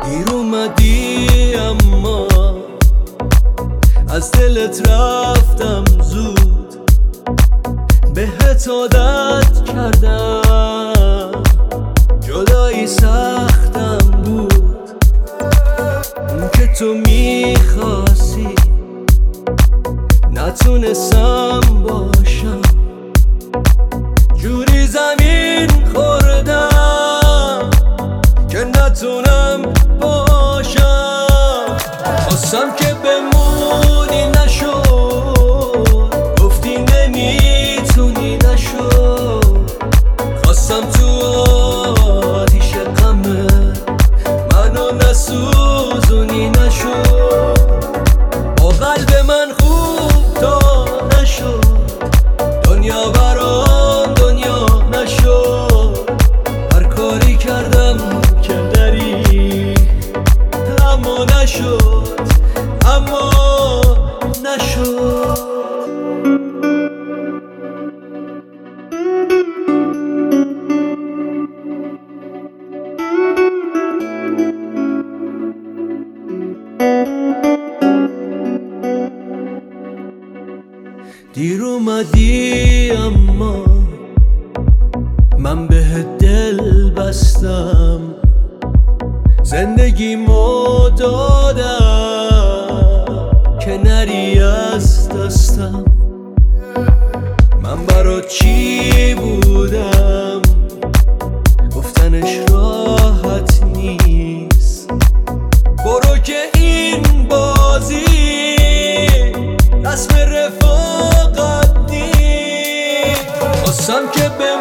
دیر اومدی اما از دلت رفتم زود، بهت عادت کردم، جدایی سختم بود. اون که تو میخواستی نتونستم باشم، جوری زمین خوردم که نتونم باشم. خواستم که بمونی نشد، گفتی نمیتونی نشد. خواستم تو آتیش غمت منو نسوزونی نشد. با قلب من خوب تا نشد، دنیا برام دنیا نشد. هر کاری کردم که دری، اما نشد، اما نشد. دیر اومدی اما من بهت دل بستم، زندگیمو دادم که نری از دستم. من برات چی بودم گفتنش راحت نیست. برو که این بازی رسم رفاقت نیست. خواستم که